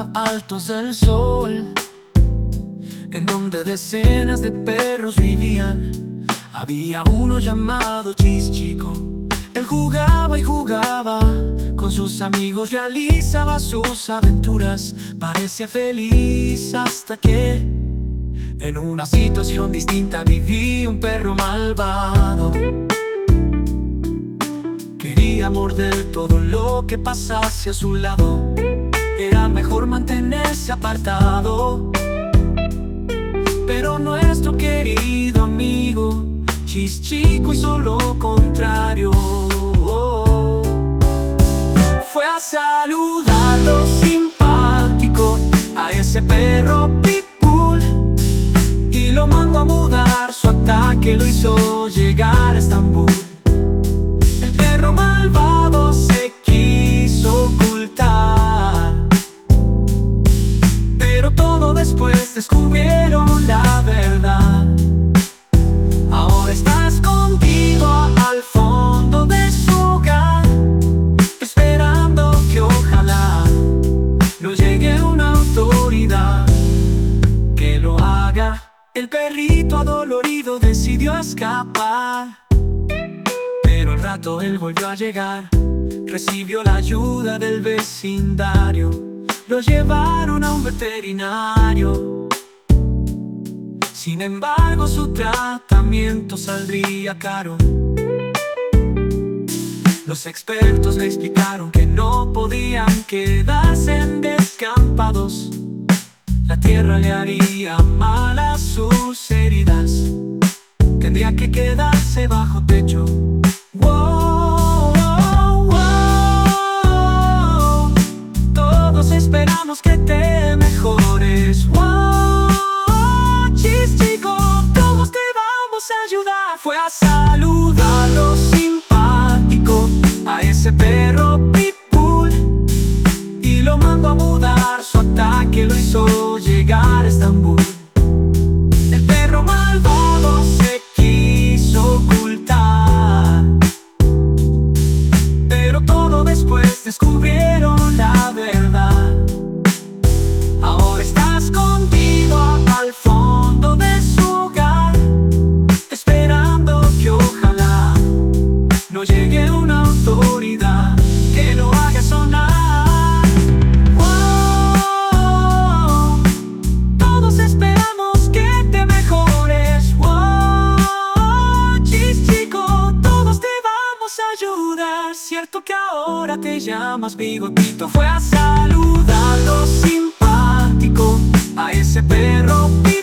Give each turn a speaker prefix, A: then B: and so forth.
A: altos del sol, en donde decenas de perros vivían. Había uno llamado Chis Chico. Él jugaba y jugaba con sus amigos, realizaba sus aventuras, parecía feliz hasta que en una situación distinta vivía un perro malvado. Quería morder todo lo que pasase a su lado. Era mejor mantenerse apartado. Pero nuestro querido amigo Chis Chico hizo lo contrario. Fue a saludarlo simpático a ese perro pitbull y lo mandó a mudar. Su ataque lo hizo llegar a Estambul. El perro malvado se quiso ocultar, pero todo después descubrieron la verdad. Ahora está escondido al fondo de su hogar, esperando que ojalá no llegue una autoridad que lo haga. El perrito adolorido decidió escapar, pero al rato él volvió a llegar. Recibió la ayuda del vecindario, lo llevaron a un veterinario. Sin embargo, su tratamiento saldría caro. Los expertos le explicaron que no podían quedarse en descampados. La tierra le haría mal a sus heridas. Tendría que quedarse bajo techo. Wow, wow, wow. Todos esperamos que te mejores. Wow, Chis Chico, todos te vamos a ayudar. Fue a saludarlo simpático a ese perro pitbull y lo mandó a mudar. Su ataque lo hizo llegar a Estambul. El perro malvado se quiso ocultar, pero todo después descubrieron la verdad. Ahora está escondido al fondo de su hogar, esperando que ojalá no llegue una autoridad que lo haga sonar. Wow, todos esperamos que te mejores. Wow, Chis Chico, todos te vamos a ayudar. Cierto que ahora te llamas Bigotito. Fue a saludarlo simpático a ese perro.